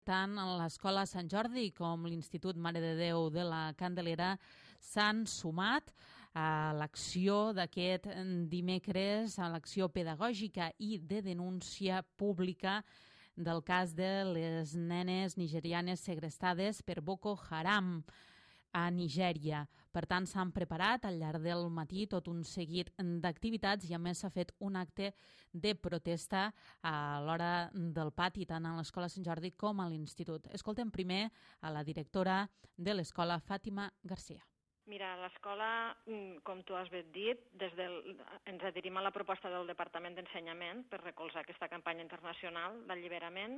Tant l'Escola Sant Jordi com l'Institut Mare de Déu de la Candelera s'han sumat a l'acció d'aquest dimecres, a l'acció pedagògica i de denúncia pública del cas de les nenes nigerianes segrestades per Boko Haram a Nigèria. Per tant, s'han preparat al llarg del matí tot un seguit d'activitats i a més s'ha fet un acte de protesta a l'hora del pati, tant a l'Escola Sant Jordi com a l'Institut. Escoltem primer a la directora de l'Escola, Fàtima Garcia. Mira, l'escola, com tu has ben dit, ens adherim a la proposta del Departament d'Ensenyament per recolzar aquesta campanya internacional d'alliberament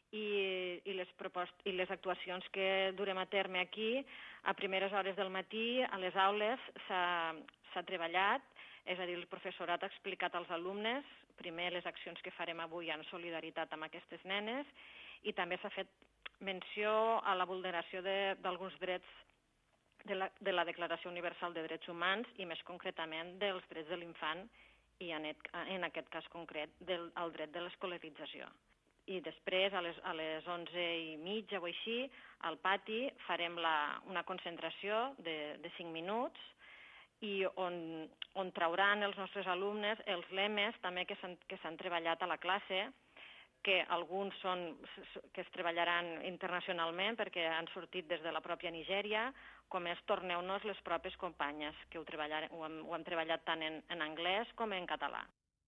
i les actuacions que durem a terme aquí, a primeres hores del matí, a les aules, s'ha treballat, és a dir, el professorat ha explicat als alumnes, primer les accions que farem avui en solidaritat amb aquestes nenes, i també s'ha fet menció a la vulneració d'alguns drets de la Declaració Universal de Drets Humans i més concretament dels drets de l'infant i en aquest cas concret el dret de l'escolarització. I després a les 11:30 o així al pati farem una concentració de 5 minuts i on trauran els nostres alumnes els lemes també que s'han treballat a la classe, que alguns que es treballaran internacionalment perquè han sortit des de la pròpia Nigèria, com és torneu-nos les pròpies companyes, que ho hem treballat tant en anglès com en català.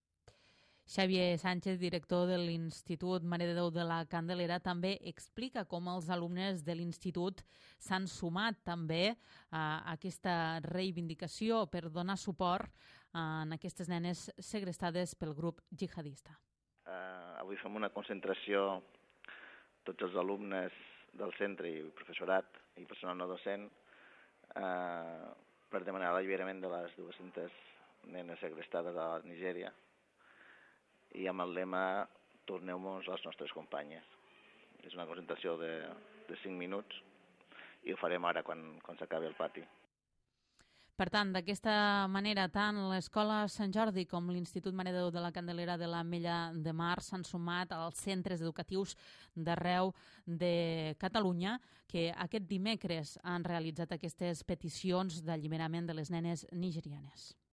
Xavier Sánchez, director de l'Institut Mare de Déu de la Candelera, també explica com els alumnes de l'Institut s'han sumat també a aquesta reivindicació per donar suport a aquestes nenes segrestades pel grup jihadista. Avui fem una concentració, tots els alumnes del centre i professorat i personal no docent, per demanar l'alliberament de les 200 nenes segrestades a Nigèria i amb el lema torneu-nos les nostres companyes. És una concentració de 5 minuts i ho farem ara quan s'acabi el pati. Per tant, d'aquesta manera, tant l'Escola Sant Jordi com l'Institut Mare de Déu de la Candelera de l'Ametlla de Mar s'han sumat als centres educatius d'arreu de Catalunya que aquest dimecres han realitzat aquestes peticions d'alliberament de les nenes nigerianes.